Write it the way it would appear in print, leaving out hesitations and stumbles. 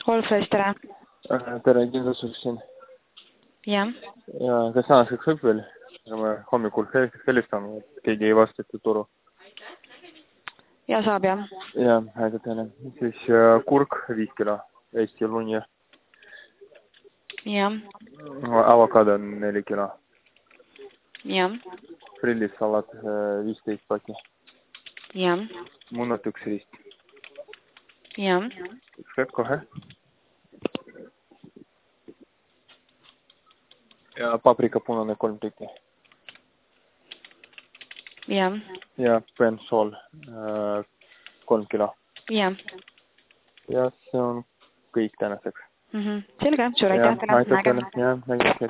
Wolfres, tere. Tere, kindlustuseks siin. Jah. Ja kas tänaseks võib veel? Ma hommikul helistan, et keegi ei vastata turu. Ja saab, jah. Ja, aitäh teile. Siis kurk 5 kilo, Eesti lunja. Jah. Avokado 4 kilo. Jah. Prillissalat 15 paki. Jah. Munad 1 riist. Jah. Üks hetk kohe. Ja paprika punane 3 tükki. Jah. Ja pensol 3 kilo. Jah. Ja see on kõik tänaseks. Selge, suur aitäh teile. Aitäh teile. Ja, aitäh.